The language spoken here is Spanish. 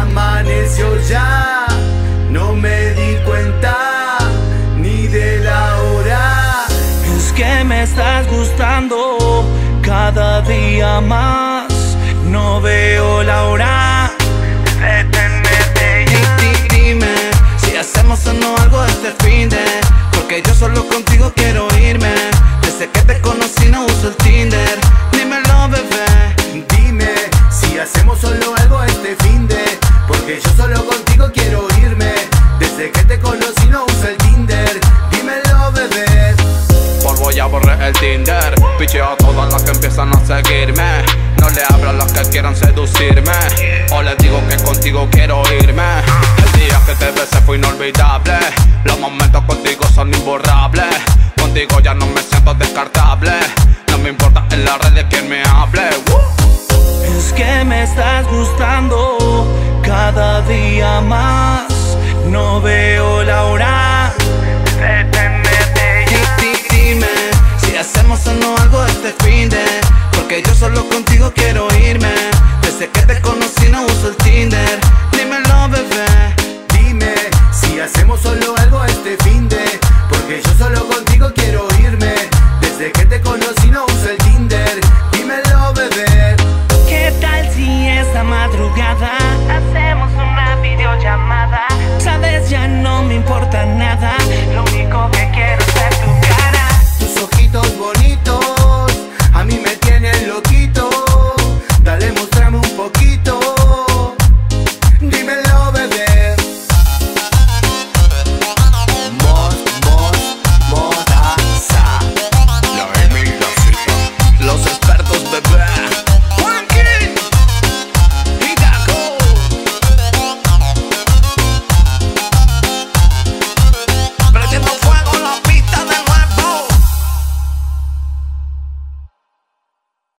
Amaneció ya, no me di cuenta ni de la hora. Es que me estás gustando cada día más, no veo la hora de tenerte ya. Dime si hacemos o no algo este finde, porque yo solo contigo quiero irme. Desde que te conocí no uso el Tinder. Dímelo, bebé. Dime si hacemos solo algo este finde, porque yo solo contigo quiero irme. Desde que te conocí no uso el Tinder. Dímelo, bebé. Polvo ya borré el Tinder. Picheo a todas las que empiezan a seguirme. No le hablo a las que quieran seducirme, o les digo que contigo quiero irme. El día que te besé fue inolvidable. Los momentos contigo son imborrables. Contigo ya no me siento descartable. No me importa en las redes quién me hable. Es que me estás gustando cada día más, no veo la hora de tenerte ya. Dime si hacemos o no algo este finde, porque yo solo contigo quiero irme. Desde que te conocí no uso el Tinder.